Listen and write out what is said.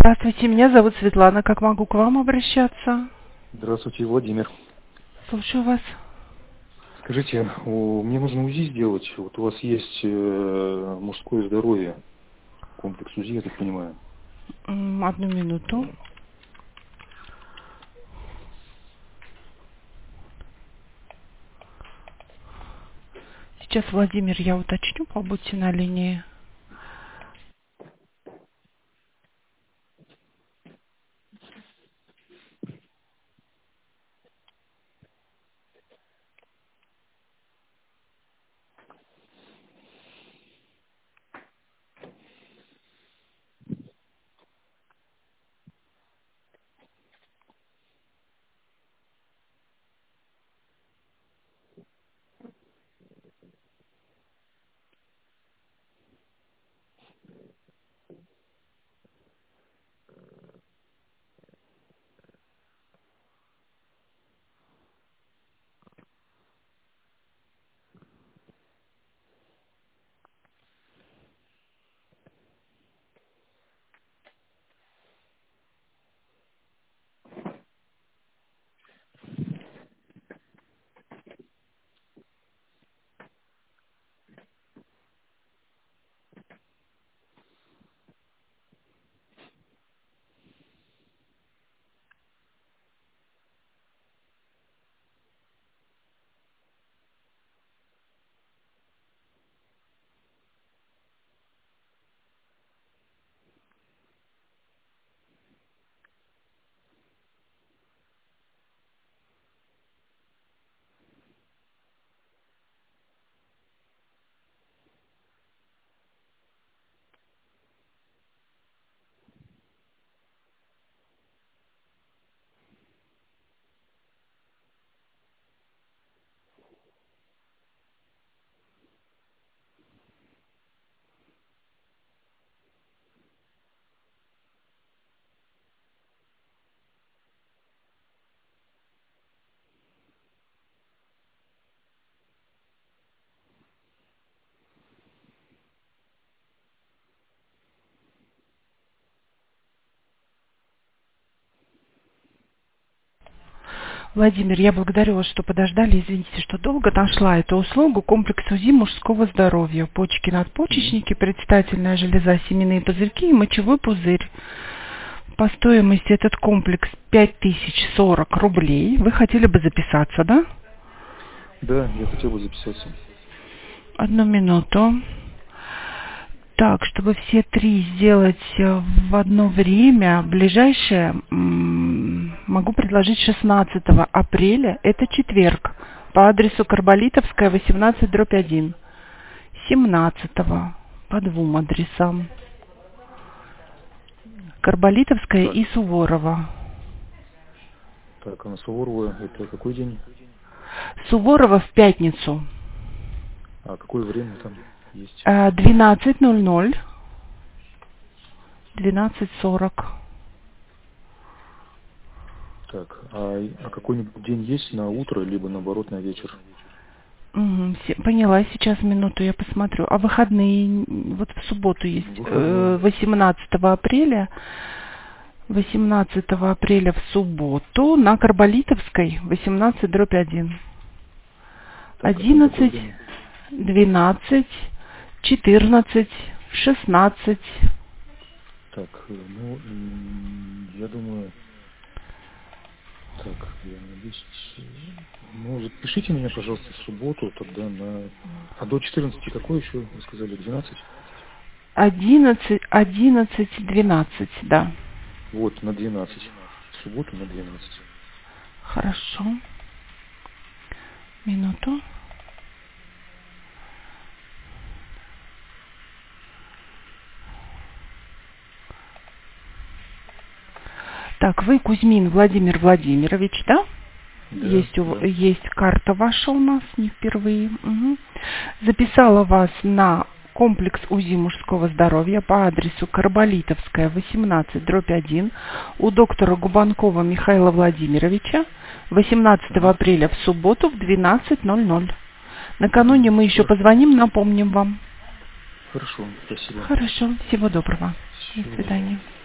Здравствуйте, меня зовут Светлана. Как могу к вам обращаться? Здравствуйте, Владимир. Слушаю вас. Скажите, мне нужно УЗИ сделать. Вот у вас есть мужское здоровье, комплекс УЗИ, я так понимаю. Одну минуту. Сейчас, Владимир, я уточню, побудьте на линии. Владимир, я благодарю вас, что подождали. Извините, что долго нашла эту услугу. Комплекс УЗИ мужского здоровья. Почки, надпочечники, предстательная железа, семенные пузырьки и мочевой пузырь. По стоимости этот комплекс 5040 рублей. Вы хотели бы записаться, да? Да, я хотел бы записаться. Одну минуту. Так, чтобы все три сделать в одно время, ближайшее могу предложить 16 апреля, это четверг, по адресу Карболитовская, 18/1. 17 по двум адресам. Карболитовская Так, и Суворова. так, а на Суворова это какой день? Суворова в пятницу. А какое время там есть? 12:00, 12:40. Так, а какой-нибудь день есть на утро, либо наоборот на вечер? Поняла, сейчас минуту я посмотрю. А выходные, вот в субботу есть, Выходной. 18 апреля. 18 апреля в субботу на Карболитовской, 18/1. Так, а там какое 11, время? 12, 14, 16. Так, ну, я думаю, так, я надеюсь, ну, запишите меня, пожалуйста, в субботу тогда на... А до 14 какой еще, вы сказали, 12? 11, 12, да. Вот, на 12. В субботу на 12. Хорошо. Минуту. Так, вы Кузьмин Владимир Владимирович, да? Да, да. Есть карта ваша у нас, не впервые. Угу. Записала вас на комплекс УЗИ мужского здоровья по адресу Карболитовская, 18/1 у доктора Губанкова Михаила Владимировича 18 Ага. апреля в субботу в 12:00. Накануне мы еще Хорошо. позвоним, напомним вам. Хорошо, спасибо. Хорошо, всего доброго. До Всего доброго. свидания.